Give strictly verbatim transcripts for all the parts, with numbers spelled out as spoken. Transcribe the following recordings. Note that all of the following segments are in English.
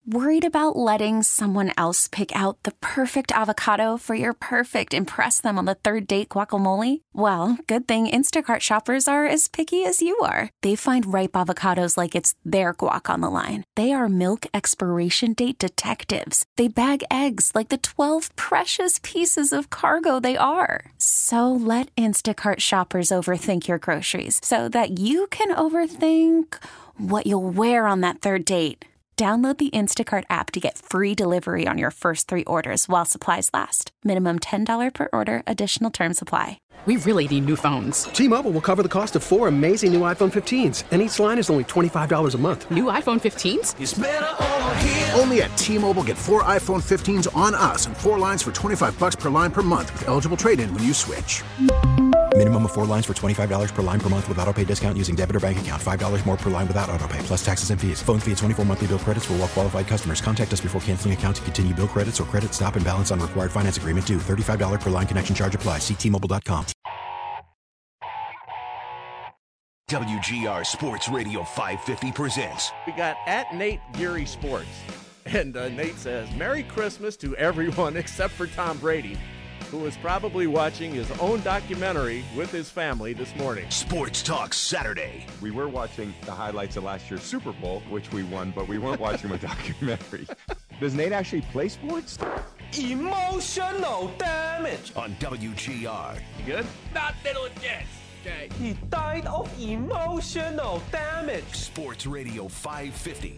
Worried about letting someone else pick out the perfect avocado for your perfect impress them on the third date guacamole? Well, good thing Instacart shoppers are as picky as you are. They find ripe avocados like it's their guac on the line. They are milk expiration date detectives. They bag eggs like the twelve precious pieces of cargo they are. So let Instacart shoppers overthink your groceries so that you can overthink what you'll wear on that third date. Download the Instacart app to get free delivery on your first three orders while supplies last. Minimum ten dollars per order. Additional terms apply. We really need new phones. T-Mobile will cover the cost of four amazing new iPhone fifteens, and each line is only twenty-five dollars a month. New iPhone fifteens? It's better over here. Only at T-Mobile, get four iPhone fifteens on us and four lines for twenty-five dollars per line per month with eligible trade-in when you switch. Minimum of four lines for twenty-five dollars per line per month with autopay discount using debit or bank account. five dollars more per line without autopay, plus taxes and fees. Phone fee at twenty-four monthly bill credits for well-qualified customers. Contact us before canceling account to continue bill credits or credit stop and balance on required finance agreement due. thirty-five dollars per line connection charge applies. See T Mobile dot com. W G R Sports Radio five fifty presents. We got at Nate Geary Sports. And uh, Nate says, Merry Christmas to everyone except for Tom Brady, who is probably watching his own documentary with his family this morning. Sports Talk Saturday. We were watching the highlights of last year's Super Bowl, which we won, but we weren't watching a documentary. Does Nate actually play sports? Emotional damage. On W G R. You good? Not little yes. Okay. He died of emotional damage. Sports Radio five fifty.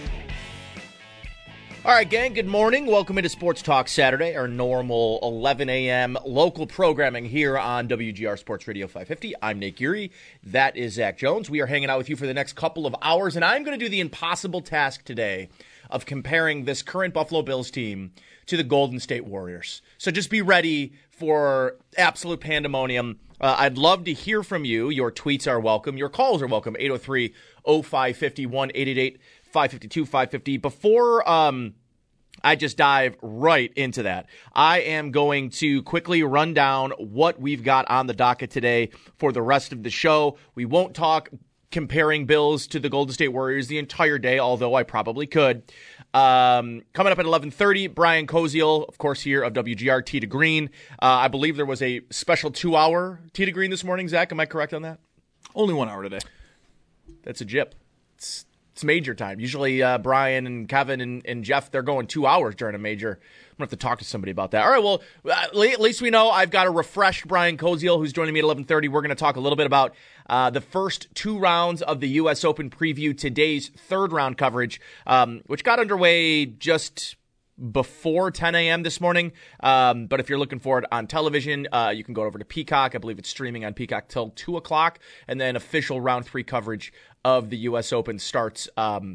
All right, gang, good morning. Welcome into Sports Talk Saturday, our normal eleven a.m. local programming here on W G R Sports Radio five fifty. I'm Nate Geary. That is Zach Jones. We are hanging out with you for the next couple of hours, and I'm going to do the impossible task today of comparing this current Buffalo Bills team to the Golden State Warriors. So just be ready for absolute pandemonium. Uh, I'd love to hear from you. Your tweets are welcome. Your calls are welcome. eight oh three oh five five oh, one eight eight eight five five two five five oh. Before um, I just dive right into that, I am going to quickly run down what we've got on the docket today for the rest of the show. We won't talk comparing Bills to the Golden State Warriors the entire day, although I probably could. Um, coming up at eleven thirty, Brian Koziel, of course, here of W G R, Tee to Green. Uh, I believe there was a special two-hour Tee to Green this morning. Zach, am I correct on that? Only one hour today. That's a jip. It's, it's major time. Usually uh, Brian and Kevin and, and Jeff, they're going two hours during a major. I'm going to have to talk to somebody about that. All right, well, at least we know I've got a refreshed Brian Koziel who's joining me at eleven thirty. We're going to talk a little bit about uh, the first two rounds of the U S Open preview, today's third round coverage, um, which got underway just before ten a.m. this morning. Um, but if you're looking for it on television, uh, you can go over to Peacock. I believe it's streaming on Peacock till two o'clock. And then official round three coverage of the U S Open starts um,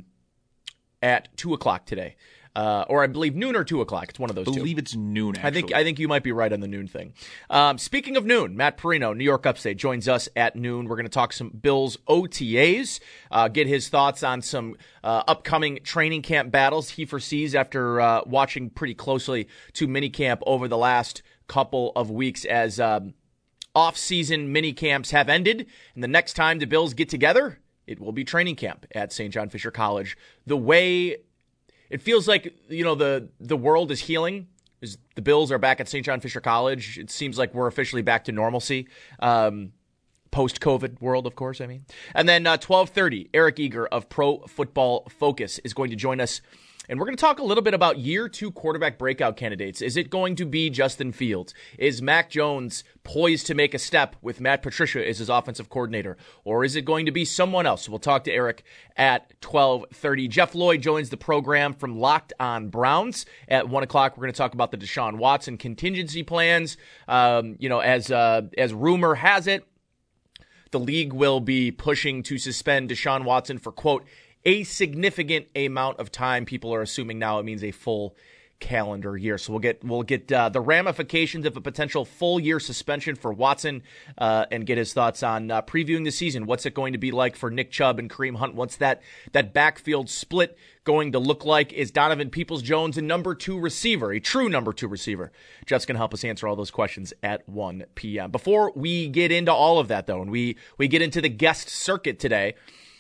at two o'clock today. Uh, or I believe noon or two o'clock. It's one of those two. I believe it's noon, actually. I think I think you might be right on the noon thing. Um, speaking of noon, Matt Perino, New York Upstate, joins us at noon. We're going to talk some Bills O T As, uh, get his thoughts on some uh, upcoming training camp battles he foresees after uh, watching pretty closely to minicamp over the last couple of weeks as um, off-season minicamps have ended. And the next time the Bills get together, it will be training camp at Saint John Fisher College. The way it feels like, you know, the, the world is healing. Is the Bills are back at Saint John Fisher College. It seems like we're officially back to normalcy. Um, post-COVID world, of course, I mean. And then uh, twelve thirty, Eric Eager of Pro Football Focus is going to join us. And we're going to talk a little bit about year two quarterback breakout candidates. Is it going to be Justin Fields? Is Mac Jones poised to make a step with Matt Patricia as his offensive coordinator? Or is it going to be someone else? We'll talk to Eric at twelve thirty. Jeff Lloyd joins the program from Locked on Browns at one o'clock. We're going to talk about the Deshaun Watson contingency plans. Um, you know, as uh, as rumor has it, the league will be pushing to suspend Deshaun Watson for, quote, a significant amount of time. People are assuming now it means a full calendar year. So we'll get we'll get uh, the ramifications of a potential full year suspension for Watson uh, and get his thoughts on uh, previewing the season. What's it going to be like for Nick Chubb and Kareem Hunt? What's that that backfield split going to look like? Is Donovan Peoples-Jones a number two receiver, a true number two receiver? Jeff's going to help us answer all those questions at one p.m. Before we get into all of that, though, and we we get into the guest circuit today,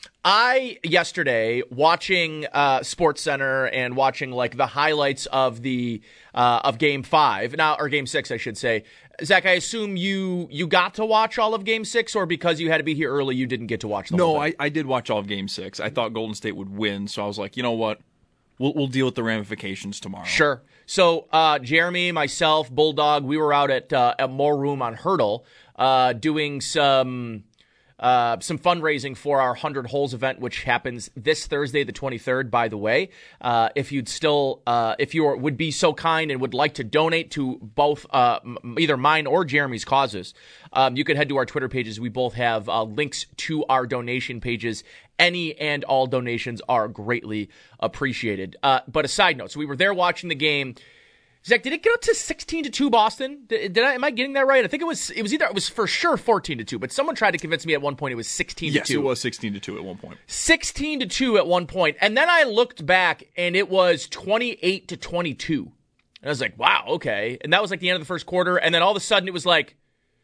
I, yesterday, watching uh, SportsCenter and watching like the highlights of the uh, of Game Five, now or Game Six, I should say. Zach, I assume you you got to watch all of Game Six, or because you had to be here early, you didn't get to watch the no, whole thing? No, I, I did watch all of Game Six. I thought Golden State would win, so I was like, you know what? We'll we'll deal with the ramifications tomorrow. Sure. So uh, Jeremy, myself, Bulldog, we were out at uh, at More Room on Hurdle uh, doing some. Uh, some fundraising for our one hundred Holes event, which happens this Thursday, the twenty-third, by the way. Uh, if you'd still, uh, if you would be so kind and would like to donate to both, uh, m- either mine or Jeremy's causes, um, you could head to our Twitter pages. We both have uh, links to our donation pages. Any and all donations are greatly appreciated. Uh, but a side note, so we were there watching the game. Zach, did it get up to sixteen to two Boston? Did, did I, am I getting that right? I think it was it was either it was for sure fourteen to two, but someone tried to convince me at one point it was sixteen to two. Yes, it was sixteen to two at one point. sixteen to two at one point. And then I looked back and it was twenty-eight to twenty-two. And I was like, wow, okay. And that was like the end of the first quarter, and then all of a sudden it was like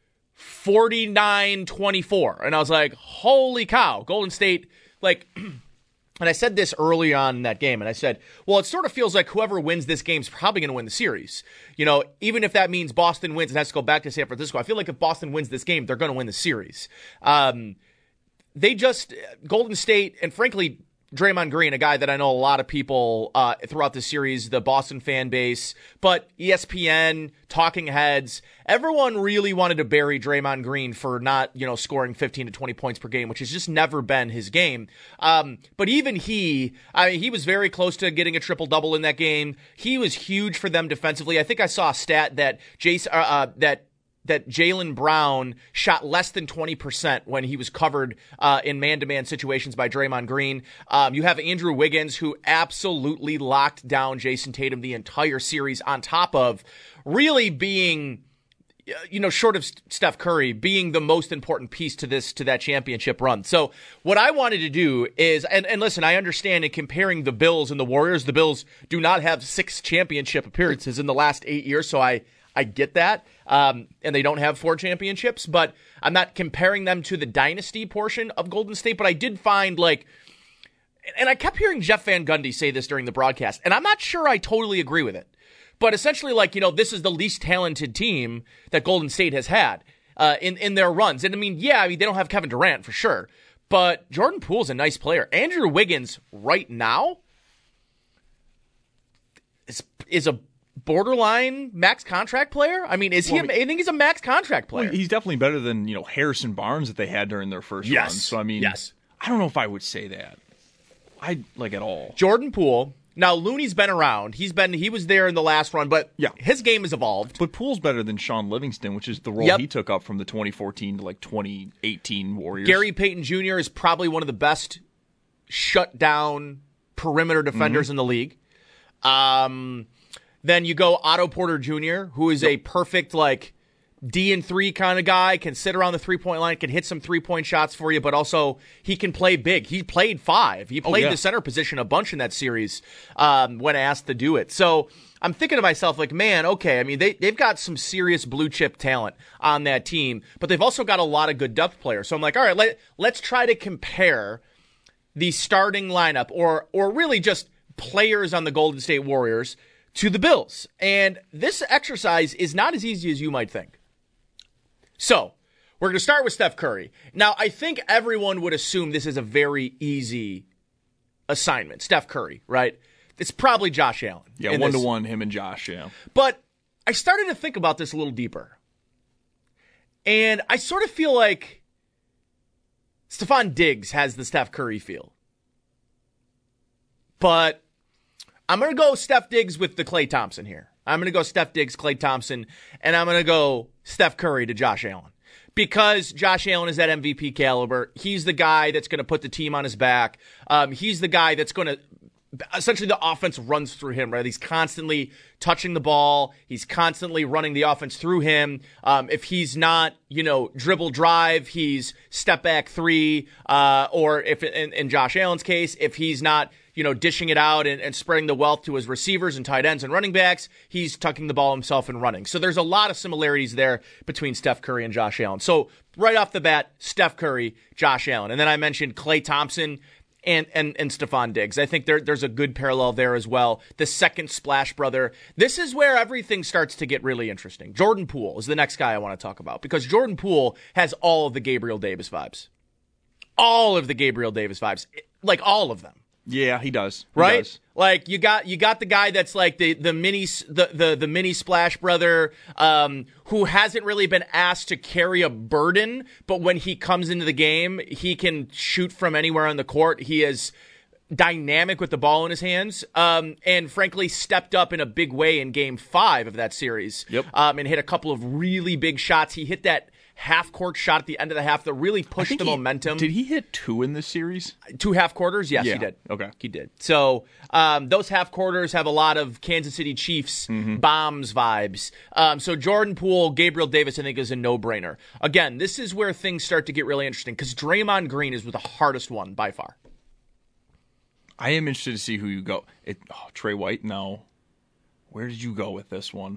forty-nine twenty-four. And I was like, holy cow, Golden State, like and I said this early on in that game, and I said, well, it sort of feels like whoever wins this game is probably going to win the series. You know, even if that means Boston wins and has to go back to San Francisco, I feel like if Boston wins this game, they're going to win the series. Um, they just, Golden State, and frankly, Draymond Green, a guy that I know a lot of people uh, throughout the series, the Boston fan base, but E S P N, talking heads, everyone really wanted to bury Draymond Green for not, you know, scoring fifteen to twenty points per game, which has just never been his game. Um, but even he, I mean, he was very close to getting a triple-double in that game. He was huge for them defensively. I think I saw a stat that Jason, uh, uh, that that Jaylen Brown shot less than twenty percent when he was covered uh, in man-to-man situations by Draymond Green. Um, you have Andrew Wiggins, who absolutely locked down Jason Tatum the entire series, on top of really being, you know, short of Steph Curry, being the most important piece to this, to that championship run. So what I wanted to do is, and, and listen, I understand in comparing the Bills and the Warriors, the Bills do not have six championship appearances in the last eight years, so I I get that, um, and they don't have four championships, but I'm not comparing them to the dynasty portion of Golden State, but I did find, like, and I kept hearing Jeff Van Gundy say this during the broadcast, and I'm not sure I totally agree with it, but essentially, like, you know, this is the least talented team that Golden State has had uh, in, in their runs, and I mean, yeah, I mean, they don't have Kevin Durant for sure, but Jordan Poole's a nice player. Andrew Wiggins right now is, is a borderline max contract player? I mean, is he? Well, a, I think he's a max contract player. Well, he's definitely better than, you know, Harrison Barnes that they had during their first yes. run. So I mean, yes. I don't know if I would say that. I like at all. Jordan Poole. Now Looney's been around. He's been. He was there in the last run, but yeah, his game has evolved. But Poole's better than Sean Livingston, which is the role yep. he took up from the twenty fourteen to like twenty eighteen Warriors. Gary Payton Junior is probably one of the best shut down perimeter defenders mm-hmm. in the league. Um. Then you go Otto Porter Junior, who is yep. a perfect, like, D and three kind of guy, can sit around the three-point line, can hit some three-point shots for you, but also he can play big. He played five. He played oh, yeah. the center position a bunch in that series um, when asked to do it. So I'm thinking to myself, like, man, okay, I mean, they, they've got some serious blue-chip talent on that team, but they've also got a lot of good depth players. So I'm like, all right, let, let's try to compare the starting lineup, or or really just players on the Golden State Warriors, to the Bills. And this exercise is not as easy as you might think. So, we're going to start with Steph Curry. Now, I think everyone would assume this is a very easy assignment. Steph Curry, right? It's probably Josh Allen. Yeah, one-to-one, him and Josh, yeah. But I started to think about this a little deeper. And I sort of feel like Stephon Diggs has the Steph Curry feel. But I'm going to go Steph Diggs with the Klay Thompson here. I'm going to go Steph Diggs, Klay Thompson, and I'm going to go Steph Curry to Josh Allen. Because Josh Allen is that M V P caliber. He's the guy that's going to put the team on his back. Um, he's the guy that's going to, essentially the offense runs through him, right? He's constantly touching the ball. He's constantly running the offense through him. Um, if he's not, you know, dribble drive, he's step back three. Uh, or if in, in Josh Allen's case, if he's not, you know, dishing it out and, and spreading the wealth to his receivers and tight ends and running backs, he's tucking the ball himself and running. So there's a lot of similarities there between Steph Curry and Josh Allen. So right off the bat, Steph Curry, Josh Allen. And then I mentioned Klay Thompson and and, and Stephon Diggs. I think there, there's a good parallel there as well. The second Splash brother. This is where everything starts to get really interesting. Jordan Poole is the next guy I want to talk about because Jordan Poole has all of the Gabriel Davis vibes. All of the Gabriel Davis vibes. Like all of them. Yeah, he does. He right? does. Like you got you got the guy that's like the the mini the the, the mini Splash brother um, who hasn't really been asked to carry a burden, but when he comes into the game, he can shoot from anywhere on the court. He is dynamic with the ball in his hands, um, and frankly stepped up in a big way in Game Five of that series. Yep. Um, and hit a couple of really big shots. He hit that half-court shot at the end of the half that really pushed the he, momentum. Did he hit two in this series? Two half quarters? Yes, yeah. he did. Okay. He did. So um, those half quarters have a lot of Kansas City Chiefs mm-hmm. bombs vibes. Um, so Jordan Poole, Gabriel Davis, I think is a no-brainer. Again, this is where things start to get really interesting because Draymond Green is the hardest one by far. I am interested to see who you go. It, oh, Trey White? No. Where did you go with this one?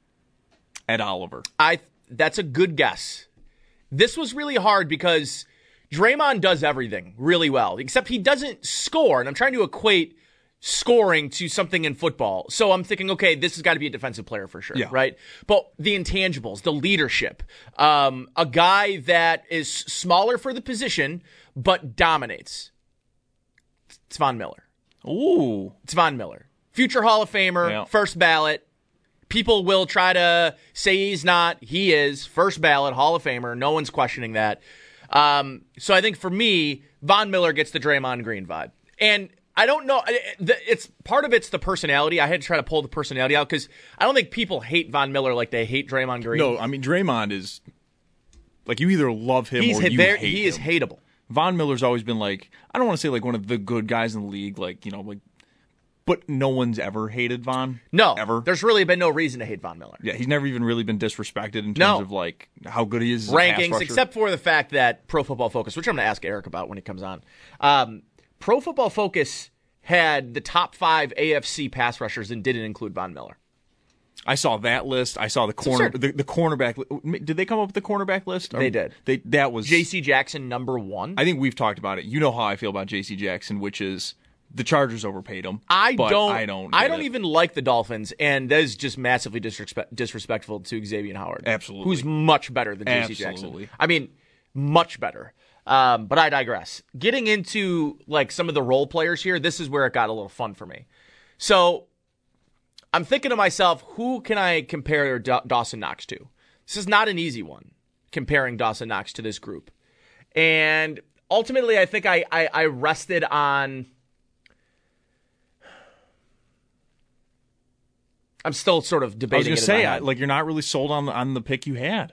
Ed Oliver. I. That's a good guess. This was really hard because Draymond does everything really well, except he doesn't score. And I'm trying to equate scoring to something in football. So I'm thinking, okay, this has got to be a defensive player for sure, yeah. right? But the intangibles, the leadership, um, a guy that is smaller for the position but dominates. It's Von Miller. Ooh. It's Von Miller. Future Hall of Famer, yeah. first ballot. People will try to say he's not. He is. First ballot, Hall of Famer. No one's questioning that. Um, so I think for me, Von Miller gets the Draymond Green vibe. And I don't know. It's part of it's the personality. I had to try to pull the personality out because I don't think people hate Von Miller like they hate Draymond Green. No, I mean, Draymond is, like, you either love him he's or you very, hate he him. is hateable. Von Miller's always been like, I don't want to say like one of the good guys in the league, like, you know, like, but no one's ever hated Von. No, ever. There's really been no reason to hate Von Miller. Yeah, he's never even really been disrespected in terms no. of like how good he is as rankings, a pass rusher. Except for the fact that Pro Football Focus, which I'm going to ask Eric about when he comes on, um, Pro Football Focus had the top five A F C pass rushers and didn't include Von Miller. I saw that list. I saw the corner, the, the cornerback. Did they come up with the cornerback list? They did. They that was J C Jackson number one. I think we've talked about it. You know how I feel about J C Jackson, which is the Chargers overpaid him. I but don't. I don't. I don't it. even like the Dolphins, and that is just massively disrespect, disrespectful to Xavier Howard. Absolutely, who's much better than J C Absolutely. Jackson. I mean, much better. Um, but I digress. Getting into like some of the role players here, this is where it got a little fun for me. So I'm thinking to myself, who can I compare Da- Dawson Knox to? This is not an easy one, comparing Dawson Knox to this group. And ultimately, I think I, I, I rested on... I'm still sort of debating. I was going to say, I, like, you're not really sold on the, on the pick you had.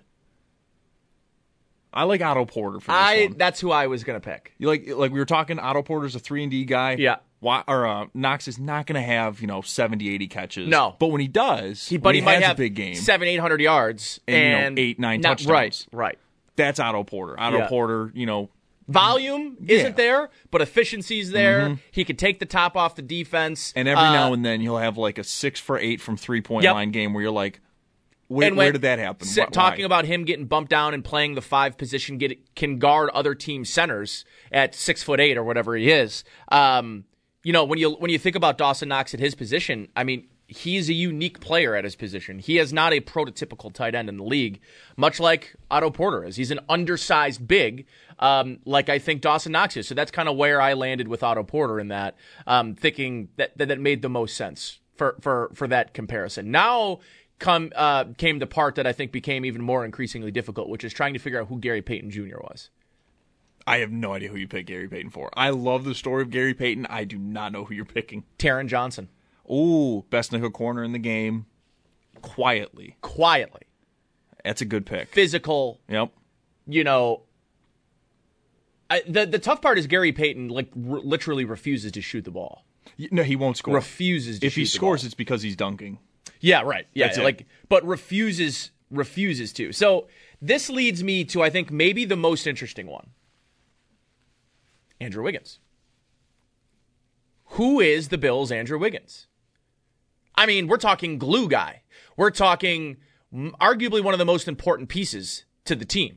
I like Otto Porter for this I, one. That's who I was going to pick. You like, like we were talking, Otto Porter's a three and D guy. Yeah. Why, or uh, Knox is not going to have, you know, seventy, eighty catches. No. But when he does, he, when but he, he might has have a big game, seven, eight hundred yards and, and you know, eight, nine not, touchdowns. Right, right. That's Otto Porter. Otto Yeah. Porter, you know, volume yeah. isn't there, but efficiency's there. Mm-hmm. He can take the top off the defense, and every uh, now and then he'll have like a six for eight from three point Yep. line game where you're like, where, and when, where did that happen? Sit, Why? talking about him getting bumped down and playing the five position, get can guard other team centers at six foot eight or whatever he is. Um, you know, when you when you think about Dawson Knox at his position, I mean, he's a unique player at his position. He is not a prototypical tight end in the league, much like Otto Porter is. He's an undersized big, um, like I think Dawson Knox is. So that's kind of where I landed with Otto Porter in that, um, thinking that, that that made the most sense for for for that comparison. Now come uh, came the part that I think became even more increasingly difficult, which is trying to figure out who Gary Payton Junior was. I have no idea who you picked Gary Payton for. I love the story of Gary Payton. I do not know who you're picking. Taron Johnson. Ooh, best nickel corner in the game. Quietly. Quietly. That's a good pick. Physical. Yep. You know, I, the the tough part is Gary Payton like r- literally refuses to shoot the ball. No, he won't score. Refuses to if shoot he the scores, ball. it's because he's dunking. Yeah, right. Yeah, That's it. like but refuses refuses to. So this leads me to I think maybe the most interesting one. Andrew Wiggins. who is the Bills' Andrew Wiggins? I mean, we're talking glue guy. We're talking arguably one of the most important pieces to the team.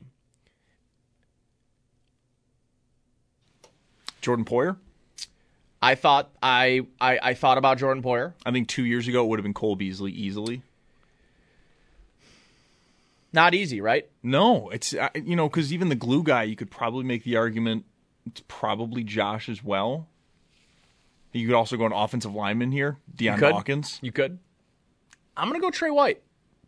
Jordan Poyer? I thought I, I I thought about Jordan Poyer. I think two years ago it would have been Cole Beasley easily. Not easy, right? No, it's you know because even the glue guy, you could probably make the argument it's probably Josh as well. You could also go an offensive lineman here, Deion Dawkins. You could. I'm gonna go Trey White.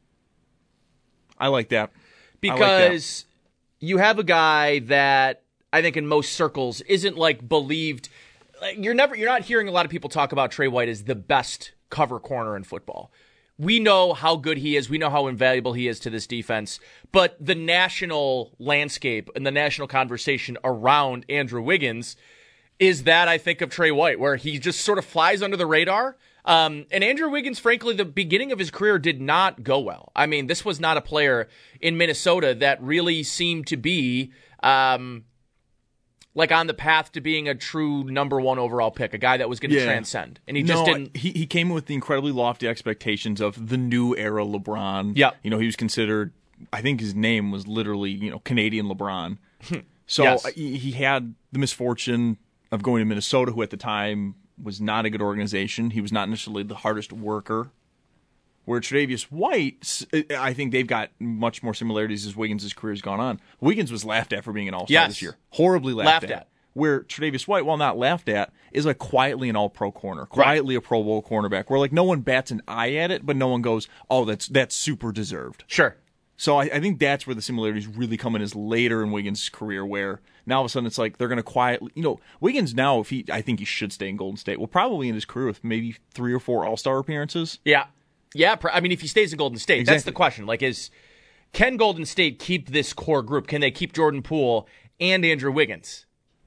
I like that because I like that. You have a guy that I think in most circles isn't like believed. You're never. You're not hearing a lot of people talk about Trey White as the best cover corner in football. We know how good he is. We know how invaluable he is to this defense. But the national landscape and the national conversation around Andrew Wiggins is that I think of Trey White, where he just sort of flies under the radar. Um, and Andrew Wiggins, frankly, the beginning of his career did not go well. I mean, this was not a player in Minnesota that really seemed to be um, like on the path to being a true number one overall pick, a guy that was going to yeah. transcend. And he no, just didn't. He, he came with the incredibly lofty expectations of the new era LeBron. Yeah. You know, he was considered, I think his name was literally, you know, Canadian LeBron. So yes. he, he had the misfortune of going to Minnesota, who at the time was not a good organization. He was not necessarily the hardest worker. Where Tre'Davious White, I think they've got much more similarities as Wiggins' career has gone on. Wiggins was laughed at for being an all-star yes. this year. Horribly laughed, laughed at. at. Where Tre'Davious White, while not laughed at, is like quietly an all-pro corner. Quietly right. a Pro Bowl cornerback. Where like no one bats an eye at it, but no one goes, oh, that's that's super deserved. Sure. So I, I think that's where the similarities really come in is later in Wiggins' career, where now all of a sudden it's like they're going to quietly, you know, Wiggins now, if he, I think he should stay in Golden State. Well, probably in his career with maybe three or four All-Star appearances. Yeah. Yeah, I mean, if he stays in Golden State, exactly. that's the question. Like, is can Golden State keep this core group? Can they keep Jordan Poole and Andrew Wiggins?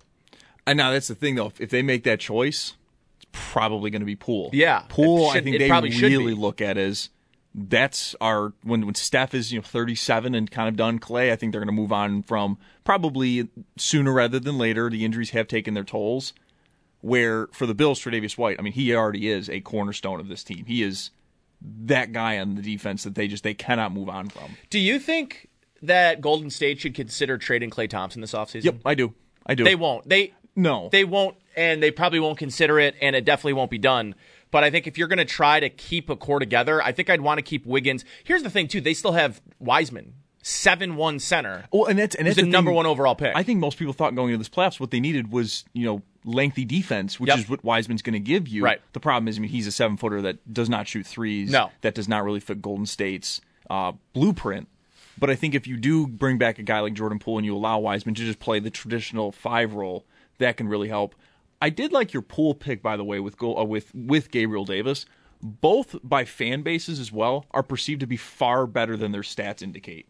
And now that's the thing, though. If they make that choice, it's probably going to be Poole. Yeah, Poole. I think they really look at as that's our when when Steph is you know thirty-seven and kind of done. Clay, I think they're going to move on from probably sooner rather than later. The injuries have taken their tolls. Where for the Bills, Tre'Davious White, I mean, he already is a cornerstone of this team. He is that guy on the defense that they just they cannot move on from. Do you think that Golden State should consider trading Klay Thompson this offseason? Yep, I do. I do. They won't. They no. They won't, and they probably won't consider it, and it definitely won't be done. But I think if you're going to try to keep a core together, I think I'd want to keep Wiggins. Here's the thing, too. They still have Wiseman, seven one center. Well, and that's and that's the, the number thing. one overall pick. I think most people thought going into this playoffs what they needed was you know lengthy defense, which yep. is what Wiseman's going to give you. Right. The problem is, I mean, he's a seven footer that does not shoot threes. No. That does not really fit Golden State's uh, blueprint. But I think if you do bring back a guy like Jordan Poole and you allow Wiseman to just play the traditional five role, that can really help. I did like your Poole pick, by the way, with uh, with with Gabriel Davis. Both by fan bases as well are perceived to be far better than their stats indicate.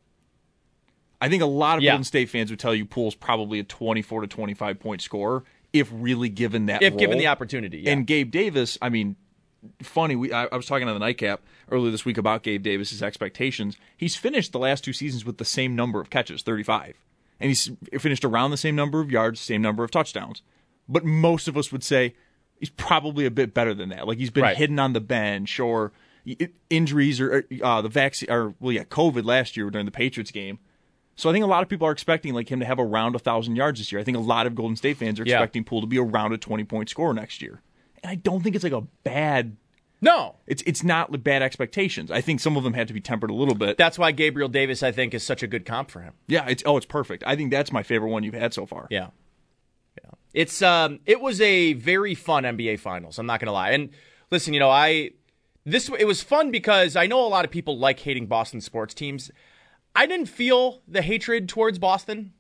I think a lot of yeah. Golden State fans would tell you Poole's probably a twenty-four to twenty-five point scorer if really given that if role. given the opportunity. Yeah. And Gabe Davis, I mean, funny, we I, I was talking on the Nightcap earlier this week about Gabe Davis's expectations. He's finished the last two seasons with the same number of catches, thirty-five. And he's finished around the same number of yards, same number of touchdowns. But most of us would say he's probably a bit better than that. Like he's been right. hidden on the bench or injuries or uh, the vaccine or well yeah, COVID last year during the Patriots game. So I think a lot of people are expecting like him to have around a thousand yards this year. I think a lot of Golden State fans are yeah. expecting Poole to be around a twenty point scorer next year. And I don't think it's like a bad. No, it's it's not bad expectations. I think some of them had to be tempered a little bit. That's why Gabriel Davis, I think, is such a good comp for him. Yeah, it's oh, it's perfect. I think that's my favorite one you've had so far. Yeah, yeah. It's um, it was a very fun N B A Finals. I'm not gonna lie. And listen, you know, I this it was fun because I know a lot of people like hating Boston sports teams. I didn't feel the hatred towards Boston.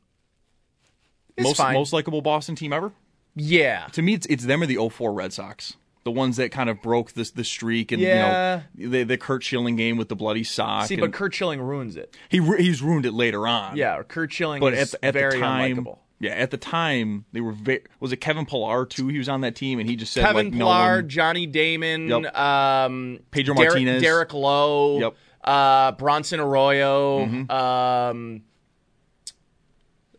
It's most fine. most likable Boston team ever. Yeah, to me, it's it's them or the oh four Red Sox. The ones that kind of broke this the streak and yeah. you know the, the Curt Schilling game with the bloody sock. See, but Curt Schilling ruins it. He he's ruined it later on. Yeah, Curt Schilling but is at the, at very the time, unlikable. Yeah, at the time they were very, was it Kevin Pillar too? He was on that team and he just said Kevin like Pillar, no one, Johnny Damon, yep. um, Pedro Derek, Martinez, Derek Lowe, yep. uh, Bronson Arroyo. Mm-hmm. Um,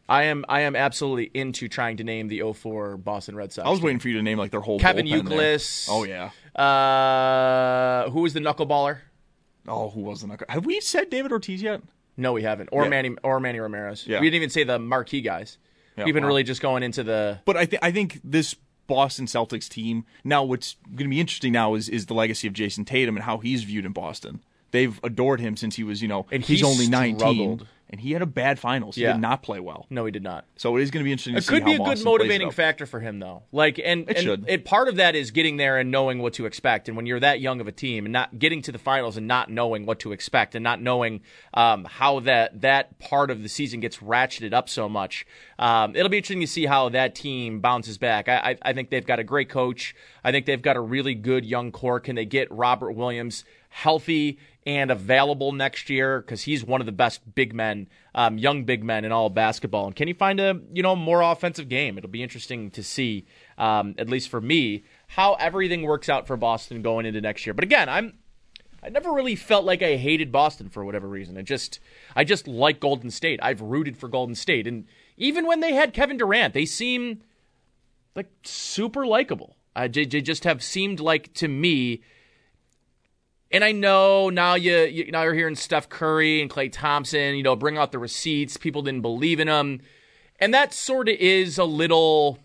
I am I am absolutely into trying to name the oh four Boston Red Sox. I was team. waiting for you to name like their whole Kevin bullpen there. Youkilis. Oh, yeah. Uh, who was the knuckleballer? Oh, who was the knuckle? Have we said David Ortiz yet? No, we haven't. Or Yeah. Manny or Manny Ramirez. Yeah. We didn't even say the marquee guys. Yeah, We've been wow. really just going into the. But I think I think this Boston Celtics team now. What's going to be interesting now is is the legacy of Jason Tatum and how he's viewed in Boston. They've adored him since he was, you know, And he's he only nineteen, struggled. and he had a bad finals. He Yeah. did not play well. No, he did not. So it is going to be interesting to It see could how be a Boston good plays motivating it up. factor for him, though. Like, and It and should. It, part of that is getting there and knowing what to expect. And when you're that young of a team and not getting to the finals and not knowing what to expect and not knowing um, how that that part of the season gets ratcheted up so much, um, it'll be interesting to see how that team bounces back. I, I I think they've got a great coach. I think they've got a really good young core. Can they get Robert Williams healthy and available next year, because he's one of the best big men, um, young big men in all of basketball? And can he find a you know more offensive game? It'll be interesting to see, um, at least for me, how everything works out for Boston going into next year. But again, I'm I never really felt like I hated Boston for whatever reason. I just I just like Golden State. I've rooted for Golden State, and even when they had Kevin Durant, they seem like super likable. Uh, they, they just have seemed like, to me. And I know now you, you now you're hearing Steph Curry and Klay Thompson, you know, bring out the receipts. People didn't believe in them. And that sort of is a little,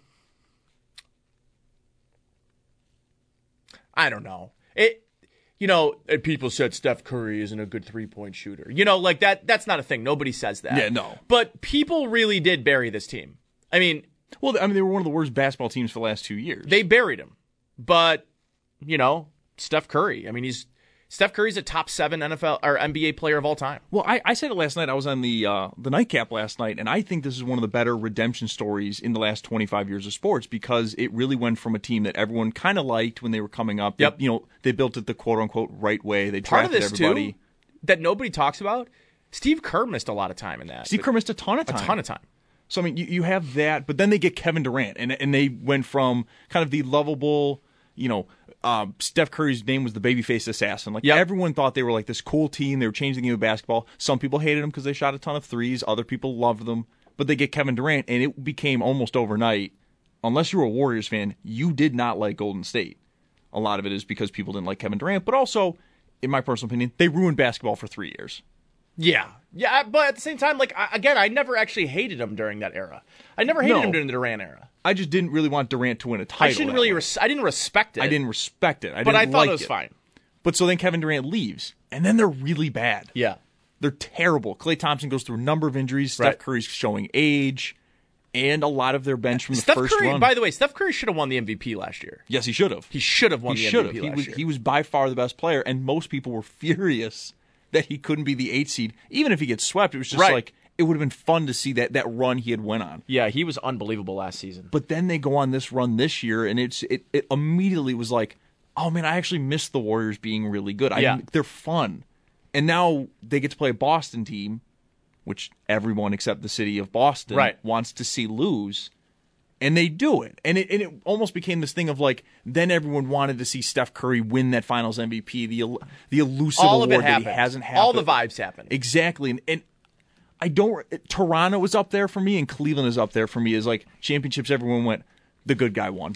I don't know. It, you know, and people said Steph Curry isn't a good three-point shooter. You know, like that, that's not a thing. Nobody says that. Yeah, no. But people really did bury this team. I mean, well, I mean, they were one of the worst basketball teams for the last two years. They buried him. But, you know, Steph Curry, I mean, he's, Steph Curry's a top seven N F L or N B A player of all time. Well, I, I said it last night. I was on the uh, the nightcap last night, and I think this is one of the better redemption stories in the last twenty-five years of sports, because it really went from a team that everyone kind of liked when they were coming up. Yep. They, you know, they built it the quote unquote right way. They Part of drafted this everybody. too that nobody talks about. Steve Kerr missed a lot of time in that. Steve Kerr missed a ton of time. A ton of time. So I mean, you, you have that, but then they get Kevin Durant, and and they went from kind of the lovable, you know. Um, Steph Curry's name was the babyface assassin. Like, yep. Everyone thought they were like this cool team. They were changing the game of basketball. Some people hated them because they shot a ton of threes. Other people loved them. But they get Kevin Durant, and it became almost overnight. Unless you were a Warriors fan, you did not like Golden State. A lot of it is because people didn't like Kevin Durant. But also, in my personal opinion, they ruined basketball for three years. Yeah. Yeah, but at the same time, like, I, again, I never actually hated him during that era. I never hated No. him during the Durant era. I just didn't really want Durant to win a title. I shouldn't really. Res- I didn't respect it. I didn't respect it. I but didn't I thought like it was it. fine. But so then Kevin Durant leaves, and then they're really bad. Yeah, they're terrible. Klay Thompson goes through a number of injuries. Steph Right. Curry's showing age, and a lot of their bench from the Steph first Curry, run. by the way, Steph Curry should have won the M V P last year. Yes, he should have. He should have won he the should M V P have. He last was year. he was by far the best player, and most people were furious that he couldn't be the eighth seed. Even if he gets swept, it was just Right. like it would have been fun to see that that run he had went on. Yeah, he was unbelievable last season. But then they go on this run this year, and it's it, it immediately was like, oh man, I actually miss the Warriors being really good. I, Yeah. they're fun, and now they get to play a Boston team, which everyone except the city of Boston Right. wants to see lose, and they do it. And it and it almost became this thing of like, then everyone wanted to see Steph Curry win that Finals M V P, the el- the elusive All of award it that he happened. hasn't happened. All the vibes happened. Exactly, and. and I don't. Toronto is up there for me, and Cleveland is up there for me. Is like championships. Everyone went. The good guy won.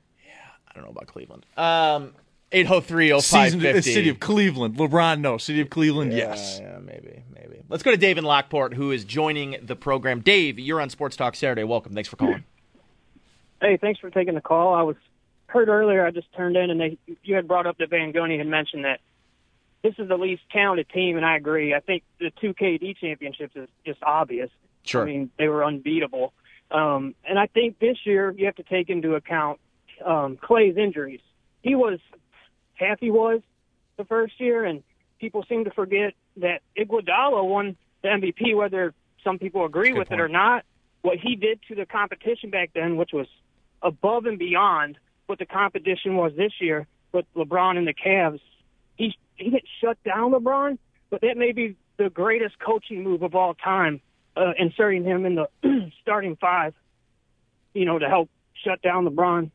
I don't know about Cleveland. Um, eight oh three oh five Season, fifty. City of Cleveland. LeBron, no. City of Cleveland, Yeah, yes. yeah, maybe, maybe. Let's go to Dave in Lockport, who is joining the program. Dave, you're on Sports Talk Saturday. Welcome. Thanks for calling. Hey, thanks for taking the call. I was heard earlier. I just turned in, and they you had brought up that Van Gundy had mentioned that this is the least talented team, and I agree. I think the two K D championships is just obvious. Sure. I mean, they were unbeatable. Um, and I think this year you have to take into account um, Clay's injuries. He was half he was the first year, and people seem to forget that Iguodala won the M V P, whether some people agree with point. it or not. What he did to the competition back then, which was above and beyond what the competition was this year with LeBron and the Cavs, he he didn't shut down LeBron, but that may be the greatest coaching move of all time, uh, inserting him in the starting five, you know, to help shut down LeBron.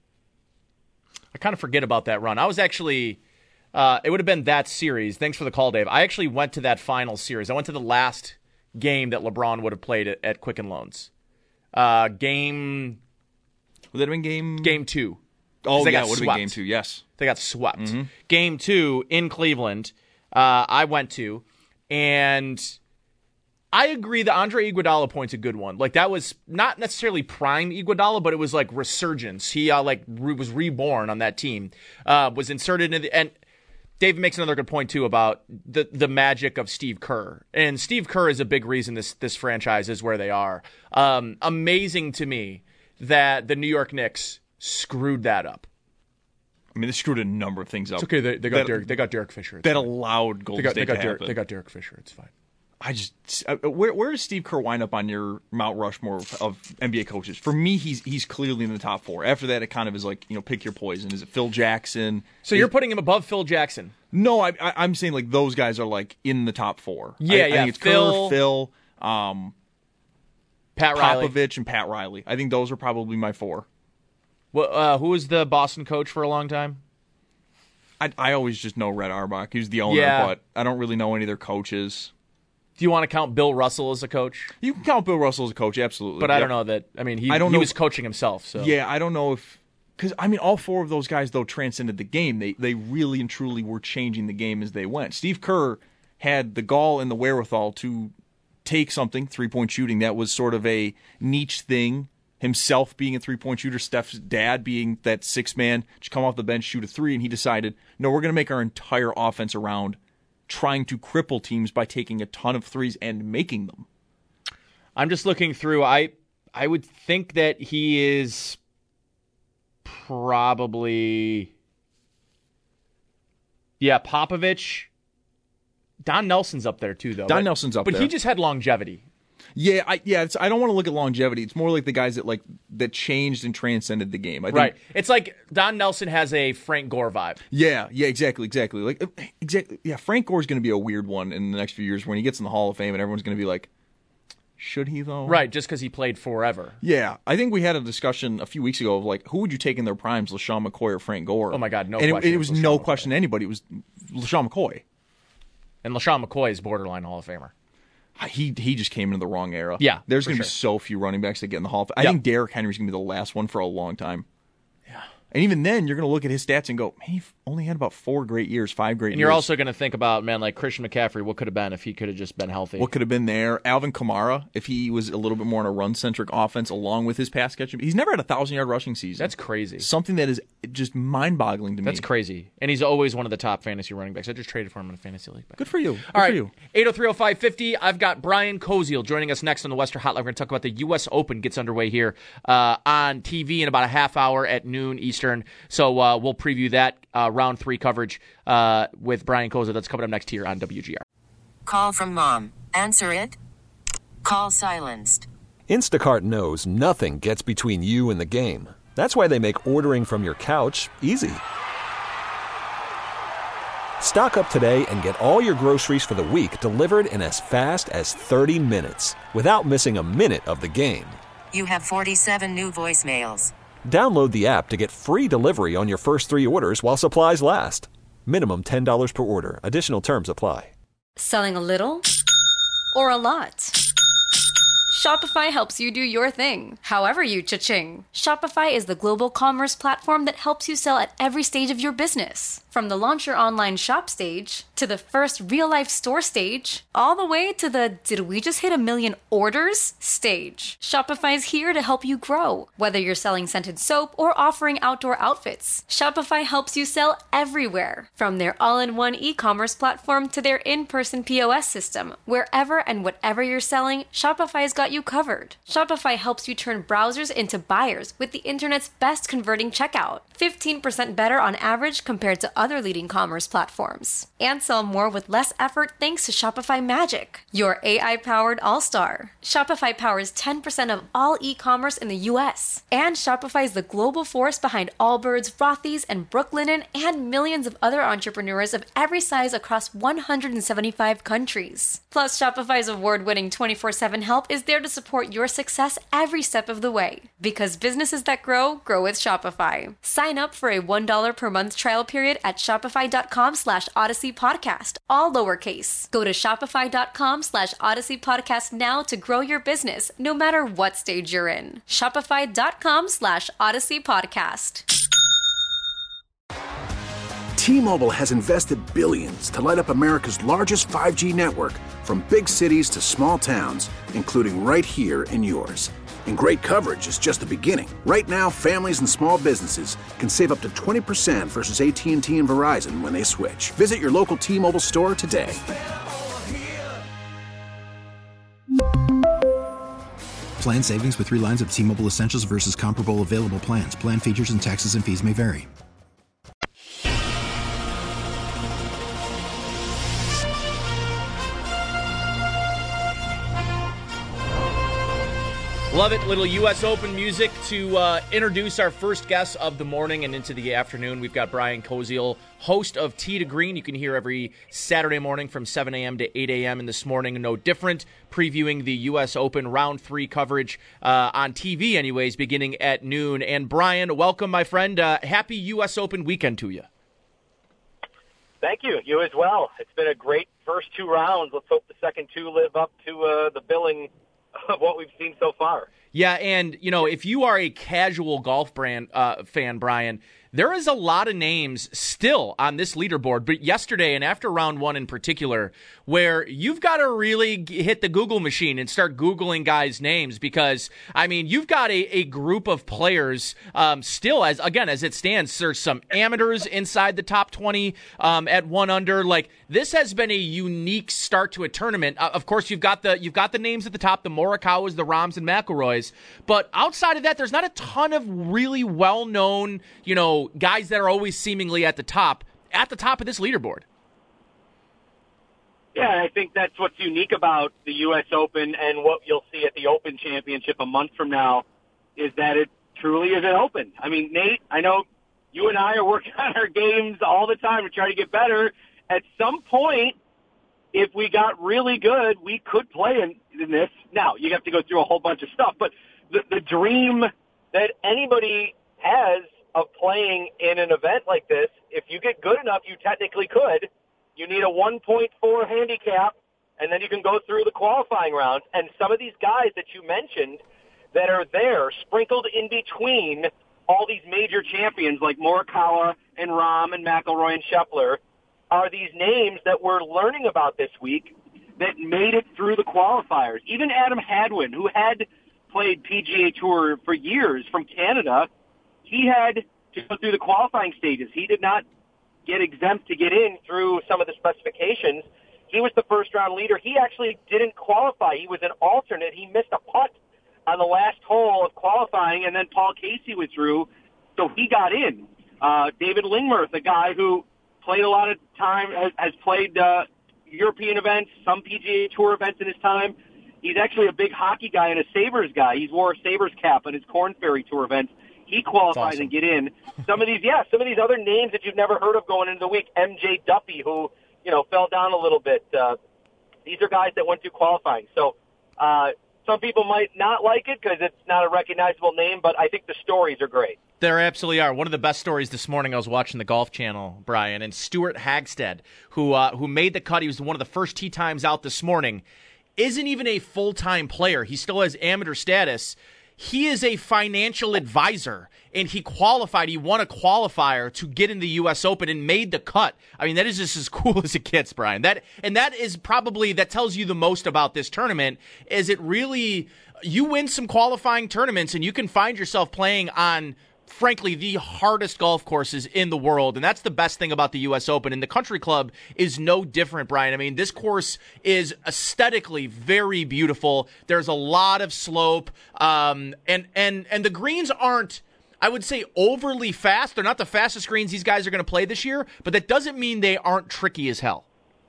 I kind of forget about that run. I was actually, uh, it would have been that series. Thanks for the call, Dave. I actually went to that final series. I went to the last game that LeBron would have played at, at Quicken Loans. Uh, game. Would that have been game? Game two. Oh, they yeah, got it would have swept. been game two, yes. They got swept. Mm-hmm. Game two in Cleveland, uh, I went to, and I agree that Andre Iguodala point's a good one. Like, that was not necessarily prime Iguodala, but it was like resurgence. He uh, like re- was reborn on that team, uh, was inserted in the, and Dave makes another good point too about the the magic of Steve Kerr, and Steve Kerr is a big reason this this franchise is where they are. Um, amazing to me that the New York Knicks screwed that up. I mean, they screwed a number of things up. It's okay. They, they got that, Derek. They got Derek Fisher. It's that fine. allowed Golden they got, State they got to Derek, happen. They got Derek Fisher. It's fine. I just uh, where where does Steve Kerr wind up on your Mount Rushmore of, of N B A coaches? For me, he's he's clearly in the top four. After that, it kind of is like, you know, pick your poison. Is it Phil Jackson? So is, you're putting him above Phil Jackson? No, I, I I'm saying like those guys are like in the top four. Yeah, I, yeah. I think it's Phil, Kerr, Phil, um, Pat Riley, Popovich, and Pat Riley. I think those are probably my four. Well, uh, who was the Boston coach for a long time? I I always just know Red Auerbach. He was the owner, Yeah. but I don't really know any of their coaches. Do you want to count Bill Russell as a coach? You can count Bill Russell as a coach, absolutely. But I Yep. don't know that. I mean, he, I don't he know was if- coaching himself. So Yeah, I don't know if because I mean, all four of those guys though transcended the game. They they really and truly were changing the game as they went. Steve Kerr had the gall and the wherewithal to take something, three point shooting, that was sort of a niche thing. Himself being a three point shooter, Steph's dad being that six man, just come off the bench, shoot a three, and he decided, no, we're going to make our entire offense around trying to cripple teams by taking a ton of threes and making them. I'm just looking through. I I would think that he is probably, yeah, Popovich. Don Nelson's up there too, though. Don but, Nelson's up but there. But he just had longevity. Yeah, I yeah, it's, I don't want to look at longevity. It's more like the guys that like that changed and transcended the game. I think, Right. It's like Don Nelson has a Frank Gore vibe. Yeah, yeah, exactly, exactly. Like uh, exactly. Yeah, Frank Gore's going to be a weird one in the next few years when he gets in the Hall of Fame, and everyone's going to be like, should he though? Right, just because he played forever. Yeah, I think we had a discussion a few weeks ago of like, who would you take in their primes, LaShawn McCoy or Frank Gore? Oh my God, no and question. It, it was LaShawn no McCoy. question to anybody. It was LaShawn McCoy. And LaShawn McCoy is borderline Hall of Famer. He he just came into the wrong era. Yeah, there's going to sure. be so few running backs that get in the Hall of Fame. I Yep. think Derrick Henry's going to be the last one for a long time. Yeah. And even then, you're going to look at his stats and go, man, he only had about four great years, five great And years. you're also going to think about, man, like Christian McCaffrey, what could have been if he could have just been healthy? What could have been there? Alvin Kamara, if he was a little bit more in a run-centric offense along with his pass catching. He's never had a thousand-yard rushing season. That's crazy. Something that is just mind-boggling to me. That's crazy. And he's always one of the top fantasy running backs. I just traded for him in a fantasy league. Good for you. Good All right, for you. eight oh three oh five fifty. I've got Brian Koziel joining us next on the Western Hotline. We're going to talk about the U S Open gets underway here uh, on T V in about a half hour at noon Eastern. So uh, we'll preview that uh, round three coverage uh, with Brian Koziel. That's coming up next here on W G R. Call from mom. Answer it. Call silenced. Instacart knows nothing gets between you and the game. That's why they make ordering from your couch easy. Stock up today and get all your groceries for the week delivered in as fast as thirty minutes without missing a minute of the game. You have forty-seven new voicemails. Download the app to get free delivery on your first three orders while supplies last. Minimum ten dollars per order. Additional terms apply. Selling a little or a lot? Shopify helps you do your thing, however you cha-ching. Shopify is the global commerce platform that helps you sell at every stage of your business. From the launch your online shop stage, to the first real-life store stage, all the way to the did we just hit a million orders stage. Shopify's here to help you grow. Whether you're selling scented soap or offering outdoor outfits, Shopify helps you sell everywhere. From their all-in-one e-commerce platform to their in-person P O S system, wherever and whatever you're selling, Shopify's got you covered. Shopify helps you turn browsers into buyers with the internet's best converting checkout. fifteen percent better on average compared to other leading commerce platforms. And sell more with less effort thanks to Shopify Magic, your A I-powered all-star. Shopify powers ten percent of all e-commerce in the U S. And Shopify is the global force behind Allbirds, Rothy's, and Brooklinen, and millions of other entrepreneurs of every size across one hundred seventy-five countries. Plus, Shopify's award-winning twenty-four seven help is there to to support your success every step of the way. Because businesses that grow, grow with Shopify. Sign up for a one dollar per month trial period at shopify.com slash Odyssey Podcast, all lowercase. Go to shopify.com slash Odyssey Podcast now to grow your business, no matter what stage you're in. Shopify.com slash Odyssey Podcast. T-Mobile has invested billions to light up America's largest five G network, from big cities to small towns, including right here in yours. And great coverage is just the beginning. Right now, families and small businesses can save up to twenty percent versus A T and T and Verizon when they switch. Visit your local T-Mobile store today. Plan savings with three lines of T-Mobile Essentials versus comparable available plans. Plan features and taxes and fees may vary. Love it. Little U S Open music to uh, introduce our first guest of the morning and into the afternoon. We've got Brian Koziol, host of Tee to Green. You can hear every Saturday morning from seven a.m. to eight a.m. in this morning. No different, previewing the U S Open round three coverage uh, on T V anyways, beginning at noon. And Brian, welcome, my friend. Uh, happy U S Open weekend to you. Thank you. You as well. It's been a great first two rounds. Let's hope the second two live up to uh, the billing of what we've seen so far. Yeah, and, you know, if you are a casual golf brand uh, fan, Brian, there is a lot of names still on this leaderboard, but yesterday and after round one in particular, where you've got to really hit the Google machine and start Googling guys' names because, I mean, you've got a, a group of players um, still, as again, as it stands, there's some amateurs inside the top twenty um, at one under. Like, this has been a unique start to a tournament. Uh, of course, you've got the you've got the names at the top, the Morikawas, the Rahms, and McIlroys, but outside of that, there's not a ton of really well-known, you know, guys that are always seemingly at the top, at the top of this leaderboard. Yeah, I think that's what's unique about the U S Open and what you'll see at the Open Championship a month from now is that it truly is an Open. I mean, Nate, I know you and I are working on our games all the time to try to get better. At some point, if we got really good, we could play in, in this. Now, you have to go through a whole bunch of stuff, but the, the dream that anybody has of playing in an event like this, if you get good enough, you technically could. You need a one point four handicap, and then you can go through the qualifying rounds. And some of these guys that you mentioned that are there, sprinkled in between all these major champions like Morikawa and Rahm and McIlroy and Scheffler, are these names that we're learning about this week that made it through the qualifiers. Even Adam Hadwin, who had played P G A Tour for years from Canada, he had to go through the qualifying stages. He did not get exempt to get in through some of the specifications. He was the first-round leader. He actually didn't qualify. He was an alternate. He missed a putt on the last hole of qualifying, and then Paul Casey withdrew, so he got in. Uh, David Lingmerth, a guy who played a lot of time, has, has played uh, European events, some P G A Tour events in his time. He's actually a big hockey guy and a Sabres guy. He's wore a Sabres cap on his Corn Ferry Tour events. He qualifies awesome. And get in. Some of these, yeah, some of these other names that you've never heard of going into the week. M J Duffy, who, you know, fell down a little bit. Uh, these are guys that went through qualifying. So uh, some people might not like it because it's not a recognizable name, but I think the stories are great. There absolutely are. One of the best stories this morning, I was watching the Golf Channel, Brian, and Stuart Hagstead, who uh, who made the cut. He was one of the first tee times out this morning. Isn't even a full-time player. He still has amateur status. He is a financial advisor, and he qualified. He won a qualifier to get in the U S Open and made the cut. I mean, that is just as cool as it gets, Brian. That and that is probably, that tells you the most about this tournament, is it really, you win some qualifying tournaments, and you can find yourself playing on, frankly, the hardest golf courses in the world, and that's the best thing about the U S Open. And the Country Club is no different, Brian. I mean, this course is aesthetically very beautiful. There's a lot of slope, um, and and and the greens aren't, I would say, overly fast. They're not the fastest greens these guys are going to play this year, but that doesn't mean they aren't tricky as hell.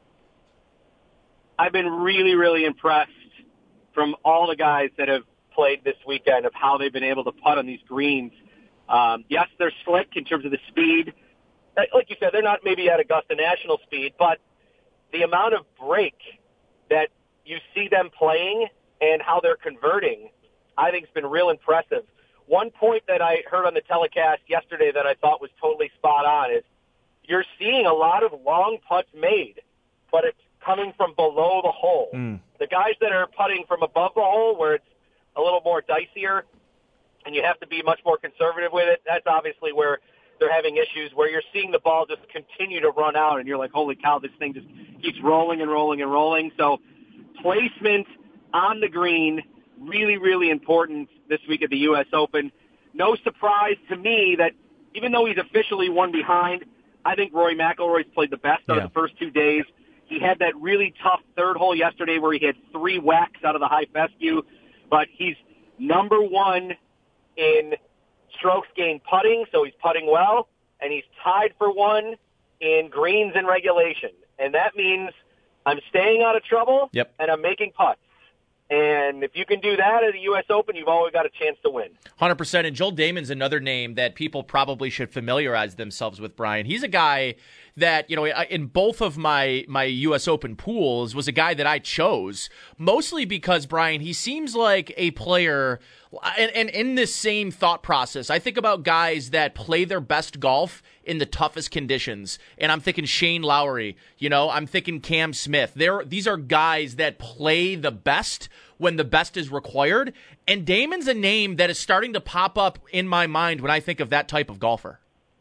I've been really, really impressed from all the guys that have played this weekend of how they've been able to putt on these greens. Um, yes, they're slick in terms of the speed. Like you said, they're not maybe at Augusta National speed, but the amount of break that you see them playing and how they're converting, I think has been real impressive. One point that I heard on the telecast yesterday that I thought was totally spot on is you're seeing a lot of long putts made, but it's coming from below the hole. Mm. The guys that are putting from above the hole where it's a little more dicier and you have to be much more conservative with it, that's obviously where they're having issues, where you're seeing the ball just continue to run out and you're like, holy cow, this thing just keeps rolling and rolling and rolling. So placement on the green, really, really important this week at the U S Open. No surprise to me that even though he's officially one behind, I think Rory McIlroy's played the best out yeah. of the first two days. He had that really tough third hole yesterday where he had three whacks out of the high fescue, but he's number one in strokes gained putting, so he's putting well, and he's tied for one in greens in regulation. And that means I'm staying out of trouble, yep. and I'm making putts. And if you can do that at the U S Open, you've always got a chance to win. one hundred percent. And Joel Damon's another name that people probably should familiarize themselves with, Brian. He's a guy that, you know, in both of my, my U S Open pools was a guy that I chose, mostly because, Brian, he seems like a player, and, and in this same thought process, I think about guys that play their best golf in the toughest conditions. And I'm thinking Shane Lowry, you know, I'm thinking Cam Smith. They're, these are guys that play the best when the best is required. And Damon's a name that is starting to pop up in my mind when I think of that type of golfer.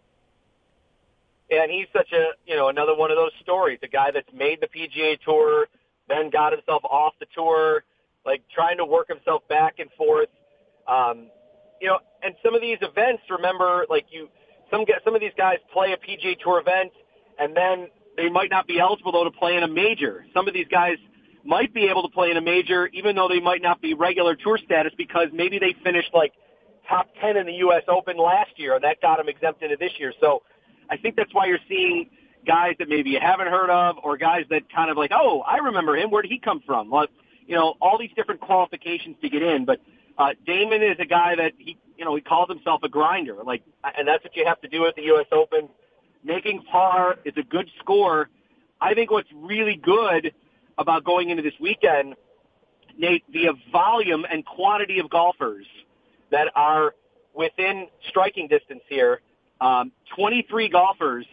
And he's such a, you know, another one of those stories, a guy that's made the P G A Tour, then got himself off the tour, like trying to work himself back and forth. Um, you know, and some of these events, remember, like you, some some of these guys play a P G A Tour event, and then they might not be eligible, though, to play in a major. Some of these guys might be able to play in a major, even though they might not be regular tour status, because maybe they finished, like, top ten in the U S Open last year, and that got them exempt into this year. So I think that's why you're seeing guys that maybe you haven't heard of, or guys that kind of like, oh, I remember him. Where did he come from? Well, you know, all these different qualifications to get in. But uh, Damon is a guy that he, you know, he calls himself a grinder. Like, and that's what you have to do at the U S Open. Making par is a good score. I think what's really good about going into this weekend, Nate, the volume and quantity of golfers that are within striking distance here. Um, twenty-three golfers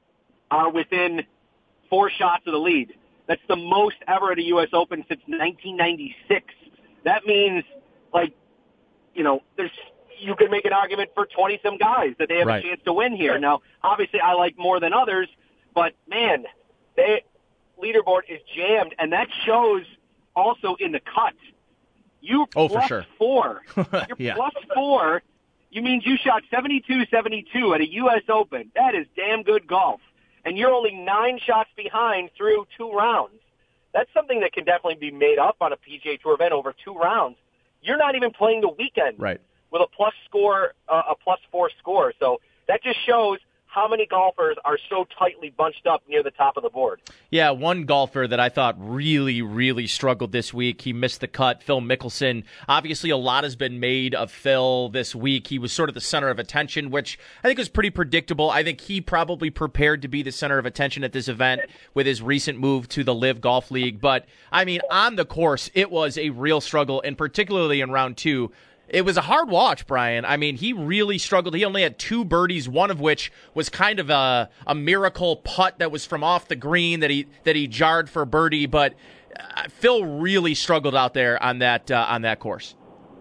are within four shots of the lead. That's the most ever at a U S Open since nineteen ninety-six. That means, like, you know, there's you can make an argument for twenty-some guys that they have right. a chance to win here. Now, obviously, I like more than others, but, man, they leaderboard is jammed, and that shows also in the cut. You oh, plus for sure. four. You're yeah. plus four. You means you shot seventy-two seventy-two at a U S Open. That is damn good golf. And you're only nine shots behind through two rounds. That's something that can definitely be made up on a P G A Tour event over two rounds. You're not even playing the weekend right. with a plus score, uh, a plus four score. So that just shows how many golfers are so tightly bunched up near the top of the board. Yeah, one golfer that I thought really, really struggled this week. He missed the cut, Phil Mickelson. Obviously, a lot has been made of Phil this week. He was sort of the center of attention, which I think was pretty predictable. I think he probably prepared to be the center of attention at this event with his recent move to the Live Golf League. But, I mean, on the course, it was a real struggle, and particularly in round two, it was a hard watch, Brian. I mean, he really struggled. He only had two birdies, one of which was kind of a, a miracle putt that was from off the green that he that he jarred for birdie. But uh, Phil really struggled out there on that uh, on that course.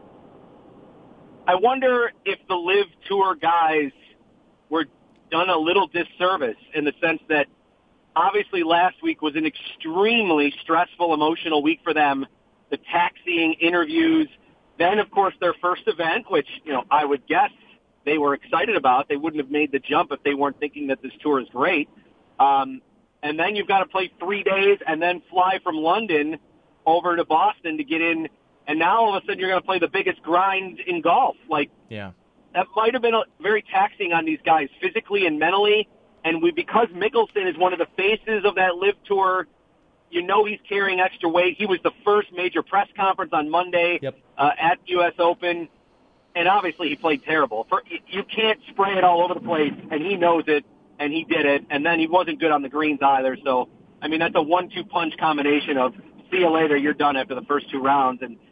I wonder if the Live Tour guys were done a little disservice in the sense that obviously last week was an extremely stressful, emotional week for them. The taxiing, interviews. Then, of course, their first event, which, you know, I would guess they were excited about. They wouldn't have made the jump if they weren't thinking that this tour is great. Um, and then you've got to play three days and then fly from London over to Boston to get in. And now all of a sudden you're going to play the biggest grind in golf. Like, yeah, that might have been a, very taxing on these guys physically and mentally. And we, because Mickelson is one of the faces of that Live Tour, you know he's carrying extra weight. He was the first major press conference on Monday yep. uh, at U S Open, and obviously he played terrible. For, you can't spray it all over the place, and he knows it, and he did it, and then he wasn't good on the greens either. So, I mean, that's a one two punch combination of see you later, you're done after the first two rounds, and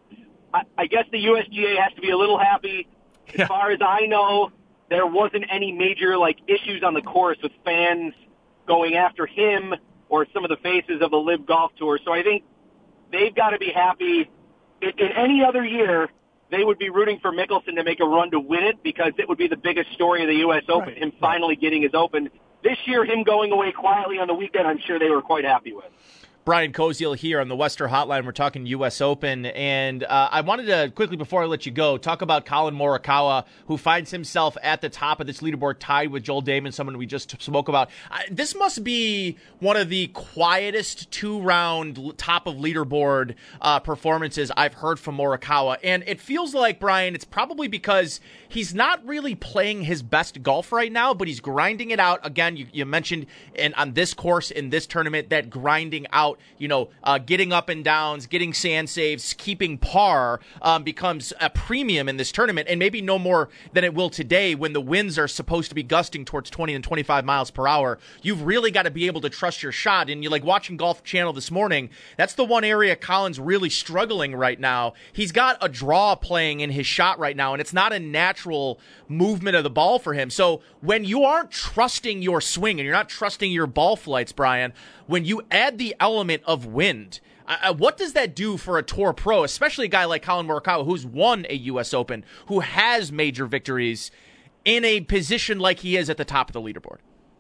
I, I guess the U S G A has to be a little happy. As far as I know, there wasn't any major like issues on the course with fans going after him or some of the faces of the Live Golf Tour. So I think they've got to be happy. In, in any other year, they would be rooting for Mickelson to make a run to win it because it would be the biggest story of the U S Open, right. him finally getting his Open. This year, him going away quietly on the weekend, I'm sure they were quite happy with. Brian Koziel here on the Western Hotline. We're talking U S Open, and uh, I wanted to quickly, before I let you go, talk about Colin Morikawa, who finds himself at the top of this leaderboard, tied with Joel Dahmen, someone we just spoke about. Uh, this must be one of the quietest two-round top of leaderboard uh, performances I've heard from Morikawa, and it feels like, Brian, it's probably because he's not really playing his best golf right now, but he's grinding it out. Again, you, you mentioned in, on this course, in this tournament, that grinding out, you know, uh, getting up and downs, getting sand saves, keeping par um, becomes a premium in this tournament, and maybe no more than it will today when the winds are supposed to be gusting towards twenty and twenty-five miles per hour. You've really got to be able to trust your shot, and you're like watching Golf Channel this morning. That's the one area Colin's really struggling right now. He's got a draw playing in his shot right now, and it's not a natural movement of the ball for him. So when you aren't trusting your swing and you're not trusting your ball flights, Brian, when you add the element of wind, uh, what does that do for a tour pro, especially a guy like Colin Morikawa, who's won a U S Open, who has major victories in a position like he is at the top of the leaderboard?